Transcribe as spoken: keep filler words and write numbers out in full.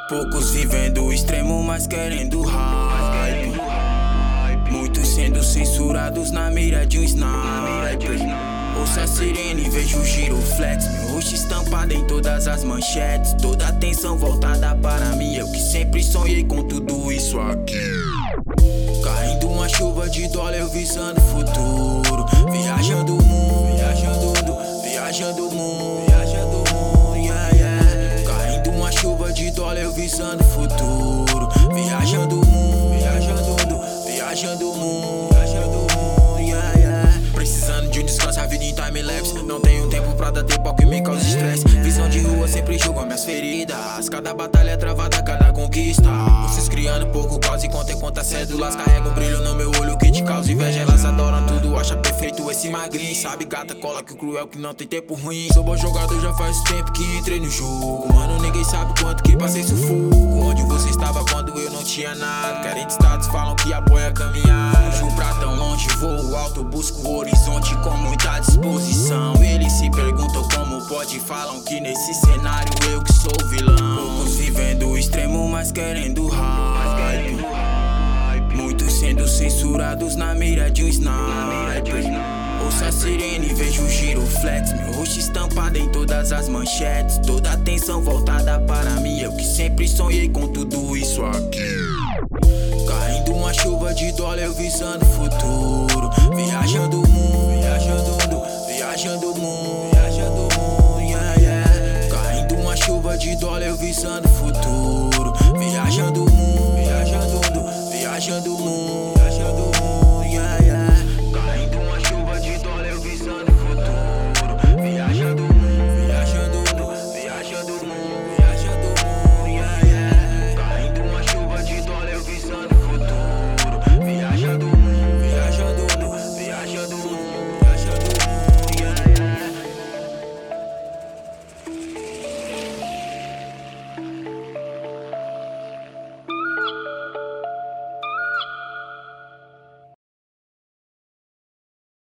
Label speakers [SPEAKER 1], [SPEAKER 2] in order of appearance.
[SPEAKER 1] Poucos vivendo o extremo, mas querendo hype. Muitos sendo censurados na mira de um sniper. Ouço a sirene, vejo o giroflex. Meu rosto estampado em todas as manchetes. Toda a atenção voltada para mim. Eu que sempre sonhei com tudo isso aqui. Caindo uma chuva de dólar, eu visando o futuro. Viajando o mundo, viajando o mundo, viajando o mundo, viajando o mundo, yeah, yeah. Caindo uma chuva de dólar, eu visando o futuro. Viajando o mundo, viajando o mundo, viajando o mundo, viajando o mundo, yeah, yeah. Precisando de um descanso, a vida em time-lapse. Não tenho tempo pra dar tempo ao que me causa estresse. Visão de rua sempre julga minhas feridas. Cada batalha é travada, cada conquista. Vocês criando pouco causa e contem quantas cédulas. Carrega um brilho no meu olho que te causa inveja. Elas adoram tudo, acha perfeito esse magrinho. Sabe gata, cola que o cruel que não tem tempo ruim. Sou bom jogador, já faz tempo que entrei no jogo. Mano, ninguém sabe quanto que passei sufoco. Onde você estava quando eu não tinha nada. Querem status, falam que apoia a caminhada. Fujo pra tão longe, voo alto, busco o horizonte com muita disposição. Eles se perguntam como pode, falam que nesse cenário eu que sou vilão. Poucos vivendo o extremo, mas querendo hype. Muitos sendo censurados na mira de um sniper. Ouço a sirene, vejo o giroflex. Meu rosto estampado em todas as manchetes. Toda a atenção voltada para mim. Eu que sempre sonhei com tudo isso aqui. Caindo uma chuva de dólar, eu visando o futuro. Viajando o mundo, viajando o mundo, viajando o mundo, viajando o mundo, yeah, yeah. Caindo uma chuva de dólar, eu visando o futuro.